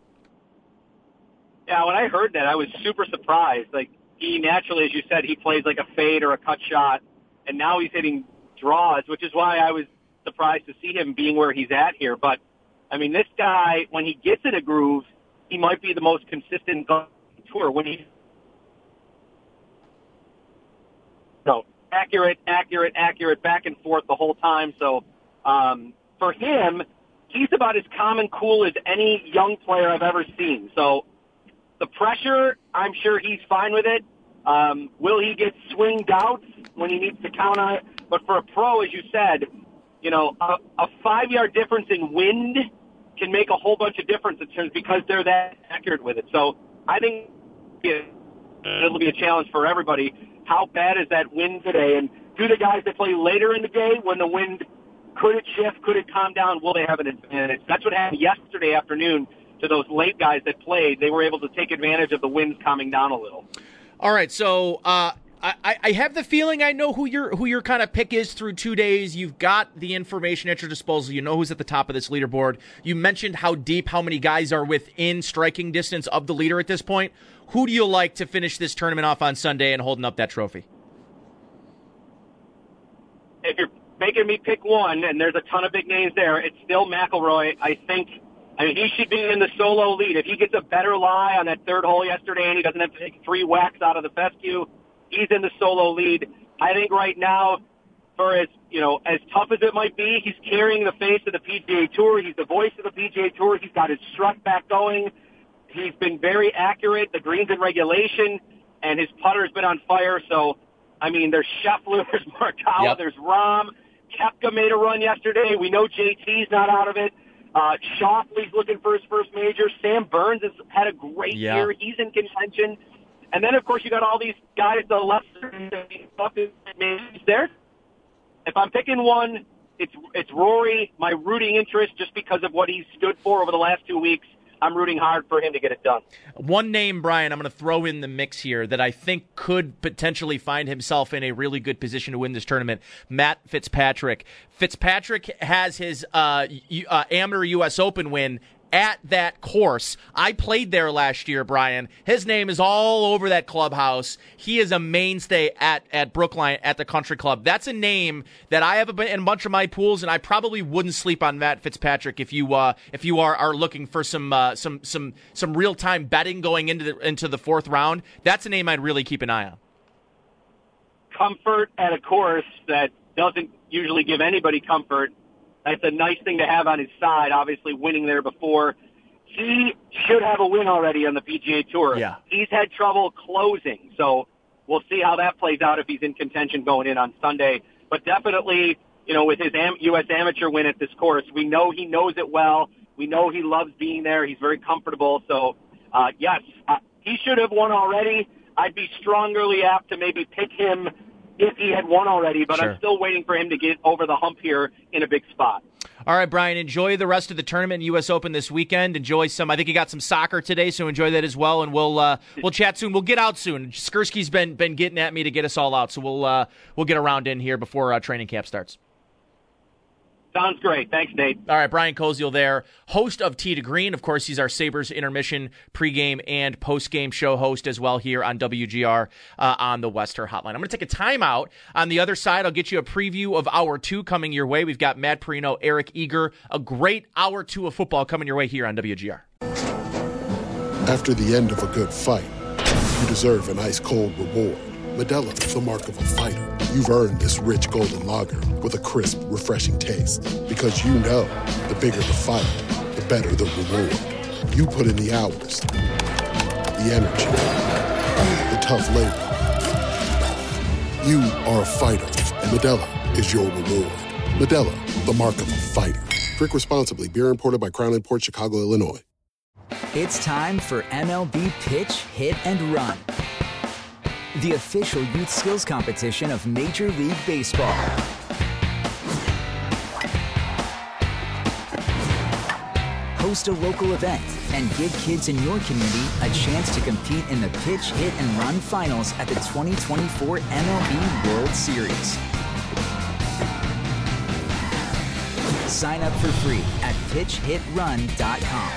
Yeah, when I heard that, I was super surprised. Like, he naturally, as you said, he plays like a fade or a cut shot, and now he's hitting draws, which is why I was surprised to see him being where he's at here. But, I mean, this guy, when he gets in a groove, he might be the most consistent golf tour. When he So accurate, accurate, accurate, back and forth the whole time. So um, for him, he's about as calm and cool as any young player I've ever seen. So the pressure, I'm sure he's fine with it. Um, will he get swing doubts when he needs to count on it? But for a pro, as you said, you know, a, a five-yard difference in wind can make a whole bunch of difference in terms because they're that accurate with it. So I think it'll be a challenge for everybody. How bad is that wind today? And do the guys that play later in the day when the wind, could it shift? Could it calm down? Will they have an advantage? That's what happened yesterday afternoon to those late guys that played. They were able to take advantage of the winds calming down a little. All right, so uh, I, I have the feeling I know who your who your kind of pick is through two days. You've got the information at your disposal. You know who's at the top of this leaderboard. You mentioned how deep, how many guys are within striking distance of the leader at this point. Who do you like to finish this tournament off on Sunday and holding up that trophy? If you're making me pick one, and there's a ton of big names there, it's still McIlroy. I think, I mean, he should be in the solo lead. If he gets a better lie on that third hole yesterday and he doesn't have to take three whacks out of the fescue, he's in the solo lead. I think right now, for as, you know, as tough as it might be, he's carrying the face of the P G A Tour. He's the voice of the P G A Tour. He's got his strut back going. He's been very accurate, the greens in regulation, and his putter's been on fire. So, I mean, there's Scheffler, there's Morikawa, yep. there's Rahm. Koepka made a run yesterday. We know J T's not out of it. Uh, Schauffele's looking for his first major. Sam Burns has had a great yeah. year. He's in contention. And then, of course, you got all these guys, the lesser names there. If I'm picking one, it's it's Rory, my rooting interest, just because of what he's stood for over the last two weeks. I'm rooting hard for him to get it done. One name, Brian, I'm going to throw in the mix here that I think could potentially find himself in a really good position to win this tournament, Matt Fitzpatrick. Fitzpatrick has his uh, uh, amateur U S Open win at that course. I played there last year, Brian. His name is all over that clubhouse. He is a mainstay at, at Brookline at the country club. That's a name that I have a, in a bunch of my pools, and I probably wouldn't sleep on Matt Fitzpatrick if you uh, if you are, are looking for some uh, some some some real time betting going into the into the fourth round. That's a name I'd really keep an eye on. Comfort at a course that doesn't usually give anybody comfort. That's a nice thing to have on his side, obviously winning there before. He should have a win already on the P G A Tour. Yeah. He's had trouble closing, so we'll see how that plays out if he's in contention going in on Sunday. But definitely, you know, with his U S Amateur win at this course, we know he knows it well. We know he loves being there. He's very comfortable. So, uh, yes, uh, he should have won already. I'd be strongly apt to maybe pick him if he had won already, but Sure. I'm still waiting for him to get over the hump here in a big spot. All right, Brian, enjoy the rest of the tournament, U S Open this weekend. Enjoy some, I think you got some soccer today, so enjoy that as well, and we'll uh, we'll chat soon. We'll get out soon. Skursky's been been getting at me to get us all out, so we'll uh, we'll get around in here before uh, training camp starts. Sounds great. Thanks, Nate. All right, Brian Koziel there, host of Tee to Green. Of course, he's our Sabres intermission pregame and postgame show host as well here on W G R uh, on the Wester Hotline. I'm going to take a timeout. On the other side, I'll get you a preview of Hour two coming your way. We've got Matt Perino, Eric Eager, a great Hour two of football coming your way here on W G R. After the end of a good fight, you deserve an ice-cold reward. Modelo, the mark of a fighter. You've earned this rich golden lager with a crisp, refreshing taste. Because you know, the bigger the fight, the better the reward. You put in the hours, the energy, the tough labor. You are a fighter, and Modelo is your reward. Modelo, the mark of a fighter. Drink responsibly. Beer imported by Crown Imports, Chicago, Illinois. It's time for M L B Pitch, Hit, and Run, the official youth skills competition of Major League Baseball. Host a local event and give kids in your community a chance to compete in the Pitch, Hit, and Run finals at the twenty twenty-four M L B World Series. Sign up for free at pitch hit run dot com.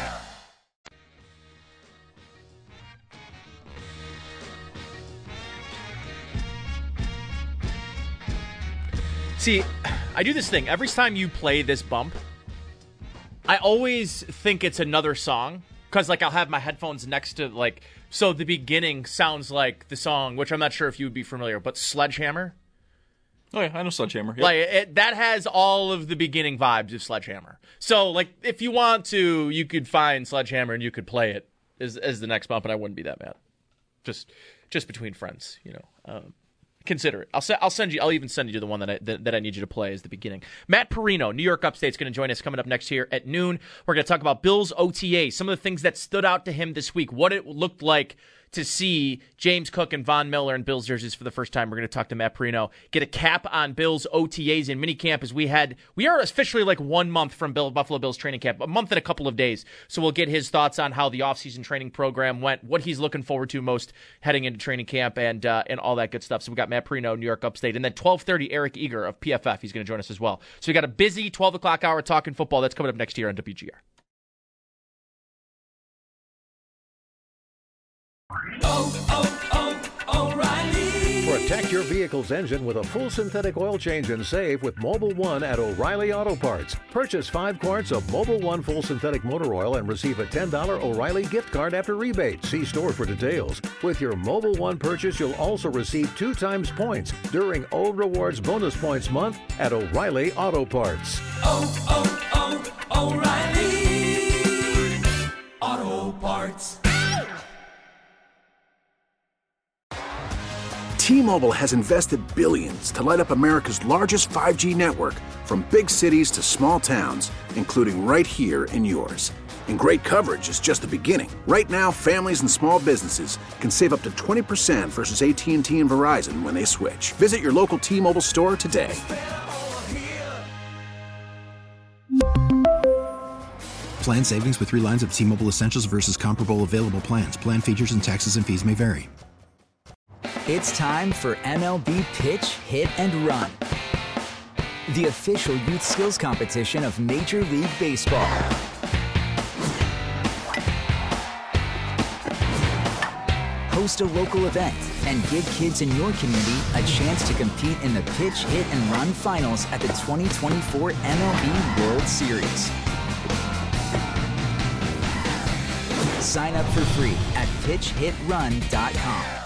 See, I do this thing. Every time you play this bump, I always think it's another song. Because, like, I'll have my headphones next to, like... So the beginning sounds like the song, which I'm not sure if you would be familiar, but Sledgehammer. Oh, yeah, I know Sledgehammer. Yep. Like, it, that has all of the beginning vibes of Sledgehammer. So, like, if you want to, you could find Sledgehammer and you could play it as, as the next bump, and I wouldn't be that mad. Just just between friends, you know. Um, Consider it. I'll, se- I'll send you. I'll even send you the one that I that, that I need you to play as the beginning. Matt Perino, New York Upstate, is going to join us coming up next here at noon. We're going to talk about Bills O T A, some of the things that stood out to him this week, what it looked like to see James Cook and Von Miller in Bills jerseys for the first time. We're going to talk to Matt Perino, get a cap on Bills O T As in minicamp as we had. We are officially like one month from Bill, Buffalo Bills training camp, a month and a couple of days. So we'll get his thoughts on how the offseason training program went, what he's looking forward to most heading into training camp, and uh, and all that good stuff. So we got Matt Perino, New York Upstate, and then twelve thirty, Eric Eager of P F F. He's going to join us as well. So we got a busy twelve o'clock hour talking football. That's coming up next year on W G R. Oh, oh, oh, O'Reilly. Protect your vehicle's engine with a full synthetic oil change and save with Mobil one at O'Reilly Auto Parts. Purchase five quarts of Mobil one full synthetic motor oil and receive a ten dollars O'Reilly gift card after rebate. See store for details. With your Mobil one purchase, you'll also receive two times points during O Rewards Bonus Points Month at O'Reilly Auto Parts. Oh, oh, oh, O'Reilly Auto Parts. T-Mobile has invested billions to light up America's largest five G network, from big cities to small towns, including right here in yours. And great coverage is just the beginning. Right now, families and small businesses can save up to twenty percent versus A T and T and Verizon when they switch. Visit your local T-Mobile store today. Plan savings with three lines of T-Mobile Essentials versus comparable available plans. Plan features and taxes and fees may vary. It's time for M L B Pitch, Hit, and Run, the official youth skills competition of Major League Baseball. Host a local event and give kids in your community a chance to compete in the Pitch, Hit, and Run finals at the twenty twenty-four M L B World Series. Sign up for free at pitch hit run dot com.